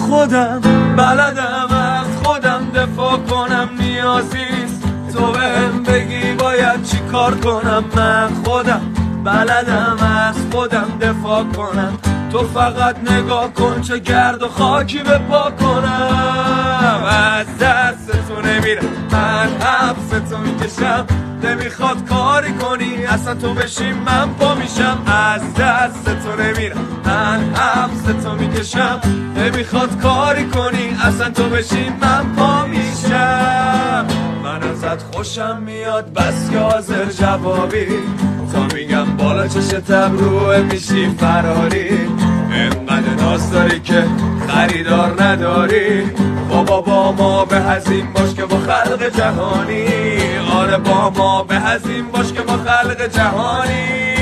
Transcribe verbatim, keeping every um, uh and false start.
خودم بلدم از خودم دفاع کنم، نیازیست تو بهم بگی باید چی کار کنم. من خودم بلدم از خودم دفاع کنم، تو فقط نگاه کن چه گرد و خاکی به پا کنم. از دست تو نمیرم من حبس تو میکشم، نمیخواد کاری کنی اصلا تو بشی من پا میشم. از دست تو نمیرم من حبس تو میکشم، نمیخواد کاری کنی اصلا تو بشی من پا میشم. من ازت خوشم میاد بس که حاضر جوابی، تا میگم بالا چشت ابروه میشی فراری. اینقدر ناز داری که خریدار نداری، بابا با ما به هزین باش که با خلق جهانی. آره با ما به هزین باش که با خلق جهانی.